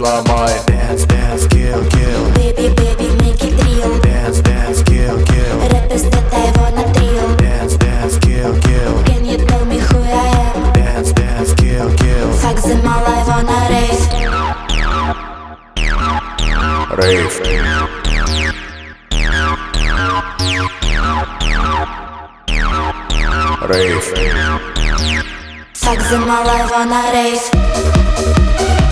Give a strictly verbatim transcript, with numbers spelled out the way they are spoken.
сломай. Dance, dance, kill, kill. Baby, baby, make it real. Dance, dance, kill, kill. Рэп из это его натрил. Dance, dance, kill, kill. Can you tell me who I am? Dance, dance, kill, kill. Фак замала его на рейс. Рейв. Рейв. Фак замала его на рейс.